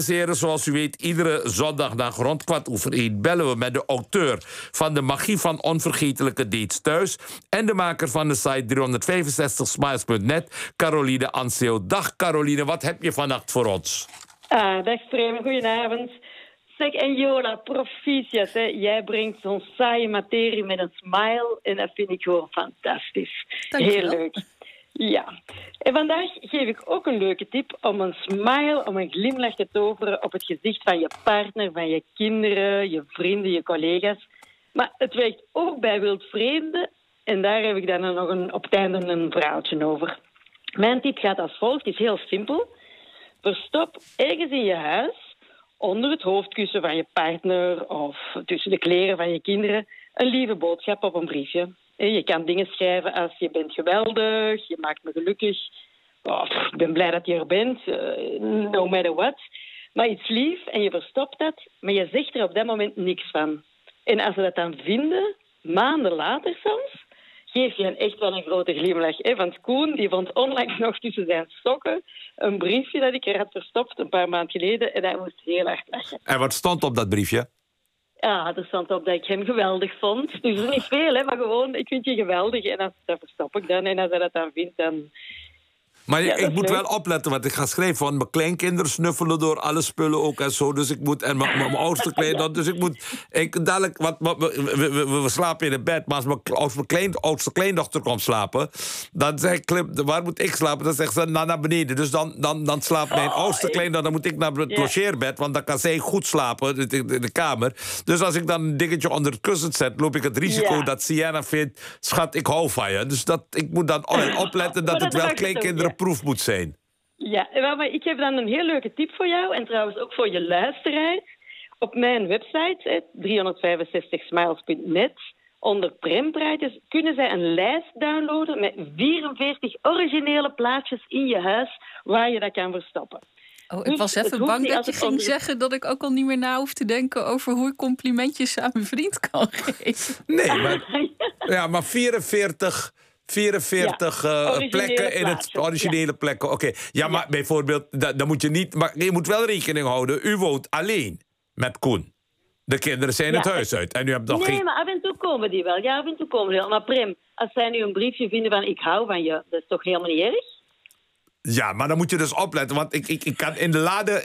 Heren, zoals u weet, iedere zondag na rond 1:15 bellen we met de auteur van De Magie van Onvergetelijke Dates Thuis en de maker van de site 365smiles.net, Caroline Anseo. Dag Caroline, wat heb je vannacht voor ons? Dag Prem, goedenavond. Zeg, en Jola, proficiat. Hè? Jij brengt zo'n saaie materie met een smile en dat vind ik gewoon fantastisch. Dankjewel. Heel leuk. Ja. En vandaag geef ik ook een leuke tip om een smile, om een glimlach te toveren op het gezicht van je partner, van je kinderen, je vrienden, je collega's. Maar het werkt ook bij wildvreemden en daar heb ik dan nog op het einde een verhaaltje over. Mijn tip gaat als volgt, het is heel simpel. Verstop ergens in je huis, onder het hoofdkussen van je partner of tussen de kleren van je kinderen, een lieve boodschap op een briefje. Je kan dingen schrijven als je bent geweldig, je maakt me gelukkig, ik ben blij dat je er bent, no matter what. Maar iets lief en je verstopt dat, maar je zegt er op dat moment niks van. En als ze dat dan vinden, maanden later soms, geef je hen echt wel een grote glimlach. Want Koen die vond onlangs nog tussen zijn sokken een briefje dat ik er had verstopt een paar maanden geleden en hij moest heel erg lachen. En wat stond op dat briefje? Ja, er stond op dat ik hem geweldig vond. Dus er is niet veel, maar gewoon, ik vind je geweldig. En dat verstop ik dan. En als hij dat dan vindt, dan... Maar Ja, ik moet leuk. wel opletten, want ik ga schrijven van mijn kleinkinderen snuffelen door alle spullen ook en zo. Dus ik moet, en mijn oudste klein, dus ik moet, dadelijk, we slapen in het bed, maar als mijn oudste kleindochter komt slapen, dan zeg ik, waar moet ik slapen? Dan zegt ze, naar beneden. Dus dan slaapt mijn oudste kleindochter, dan moet ik naar het logeerbed, want dan kan zij goed slapen in de kamer. Dus als ik dan een dingetje onder het kussen zet, loop ik het risico dat Sienna vindt, schat, ik hou van je. Dus ik moet dan opletten dat het wel kleinkinderen proef moet zijn. Ja, maar ik heb dan een heel leuke tip voor jou. En trouwens ook voor je luisteraars. Op mijn website, 365smiles.net, onder Prempraatjes, kunnen zij een lijst downloaden met 44 originele plaatjes in je huis waar je dat kan verstoppen. Ik Dus was het even hoeft bang niet dat als je het ging onder- zeggen dat ik ook al niet meer na hoef te denken over hoe ik complimentjes aan mijn vriend kan geven. Nee, maar 44 originele plekken in het plaatjes, originele plekken. Oké. Ja, maar bijvoorbeeld, dan moet je niet... Maar je moet wel rekening houden. U woont alleen met Koen. De kinderen zijn het huis uit. En u hebt nog Nee, geen... maar af en toe komen die wel. Ja, af en toe komen die wel. Maar Prem, als zij nu een briefje vinden van ik hou van je, dat is toch helemaal niet erg? Ja, maar dan moet je dus opletten. Want ik kan in de lade,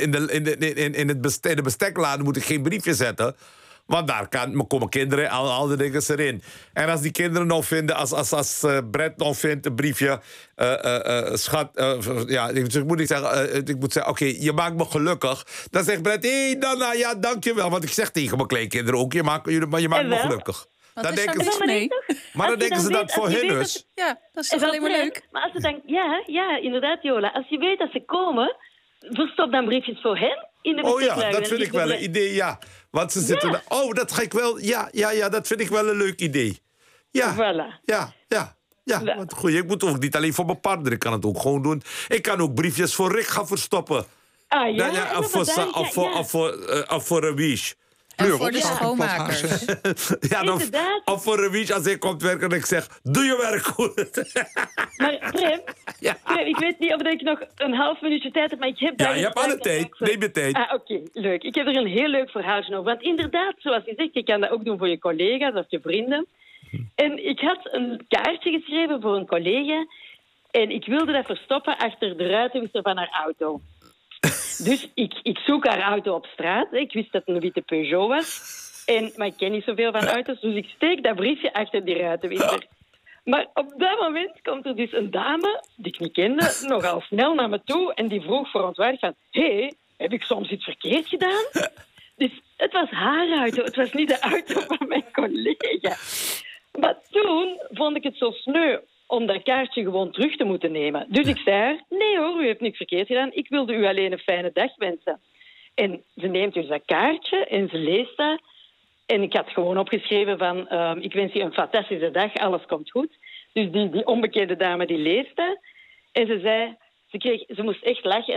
in de besteklade moet ik geen briefje zetten. Want daar komen kinderen en al die dingen erin. En als die kinderen nou vinden, als Brett nou vindt een briefje, schat, ik moet niet zeggen, ik moet zeggen, oké, je maakt me gelukkig. Dan zegt Brett, hé, Nana, ja, dankjewel. Want ik zeg tegen mijn kleinkinderen ook, je maakt me gelukkig. Wat Dan is denken daar ze, mis mee? maar dan denken ze dat voor hen weet dus. Ja, dat is En toch alleen maar Prem, leuk? Maar als ze dan, ja, inderdaad, Jola. Als je weet dat ze komen, verstop dan briefjes voor hen in de Oh ja, besteklage. dat vind ik wel een idee, ja. Want ze zitten... Ja. Oh, dat ga ik wel... Ja, dat vind ik wel een leuk idee. Ja, Voilà. ja. Ja. Wat goed. Ik moet ook niet alleen voor mijn partner. Ik kan het ook gewoon doen. Ik kan ook briefjes voor Rick gaan verstoppen. Ah ja, Ja, en of voor, vandaag, of voor een wish. En voor de schoonmakers. Ja, Inderdaad. of voor een wish als ik komt werken en ik zeg... Doe je werk goed. Maar Prem, Ja. Prem, ik weet niet of ik nog een half minuutje tijd heb, maar ik heb Ja, daar... je hebt alle tijd. Neem je tijd. Ah, oké, leuk. Ik heb er een heel leuk verhaaltje over. Want inderdaad, zoals je zegt, je kan dat ook doen voor je collega's of je vrienden. En ik had een kaartje geschreven voor een collega en ik wilde dat verstoppen achter de ruitenwisser van haar auto. Dus ik zoek haar auto op straat. Ik wist dat het een witte Peugeot was. Maar ik ken niet zoveel van auto's, dus ik steek dat briefje achter die ruitenwisser. Maar op dat moment komt er dus een dame, die ik niet kende, nogal snel naar me toe en die vroeg verontwaardigd van... Hé, heb ik soms iets verkeerd gedaan? Dus het was haar auto, het was niet de auto van mijn collega. Maar toen vond ik het zo sneu om dat kaartje gewoon terug te moeten nemen. Dus ik zei haar, nee hoor, u heeft niks verkeerd gedaan. Ik wilde u alleen een fijne dag wensen. En ze neemt dus dat kaartje en ze leest dat. En ik had gewoon opgeschreven van, ik wens je een fantastische dag, alles komt goed. Dus die onbekende dame die leest dat. En ze zei, ze moest echt lachen en ze zei,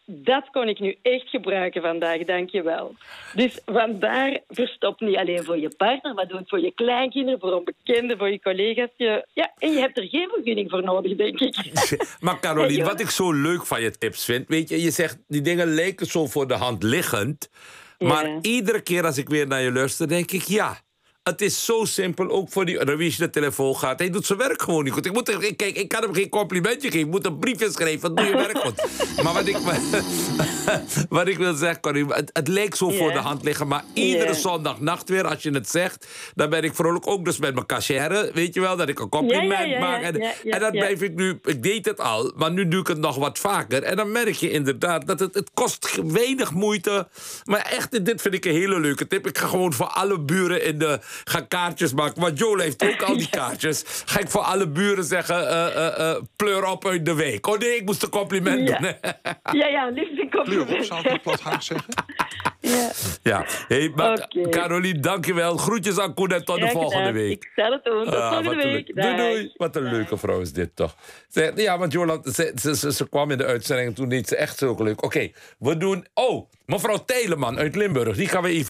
dat kon ik nu echt gebruiken vandaag, dank je wel. Dus vandaar, verstop niet alleen voor je partner, maar doe het voor je kleinkinderen, voor onbekenden, voor je collega's. En je hebt er geen vergunning voor nodig, denk ik. Maar Caroline, wat ik zo leuk van je tips vind... weet je zegt, die dingen lijken zo voor de hand liggend... maar iedere keer als ik weer naar je luister, denk ik... ja, het is zo simpel, ook voor die wie de telefoon gaat. Hij doet zijn werk gewoon niet goed. Ik kan hem geen complimentje geven. Ik moet een briefje schrijven, doe je werk goed. Maar wat ik wil zeggen, Corrie, het lijkt zo voor de hand liggen... maar iedere zondagnacht weer, als je het zegt... dan ben ik vrolijk ook dus met mijn cashier, weet je wel... dat ik een compliment maak. En dat blijf ik nu... Ik deed het al, maar nu doe ik het nog wat vaker. En dan merk je inderdaad dat het kost weinig moeite. Maar echt, dit vind ik een hele leuke tip. Ik ga gewoon voor alle buren in de... ga kaartjes maken. Want Joel heeft ook al die kaartjes. Ga ik voor alle buren zeggen... pleur op uit de week. Oh nee, ik moest een compliment doen. Ja, liefst een compliment. Pleur op, zou ik het Plathaags zeggen? Ja. Hey, Caroline, dankjewel. Groetjes aan Koen en tot de volgende week. Ik zal het doen. Tot volgende week. Doei. Wat een leuke vrouw is dit toch. Ja, want Jolan, ze kwam in de uitzending en toen deed ze echt zo leuk. Oké, we doen... Oh, mevrouw Tijleman uit Limburg. Die gaan we even...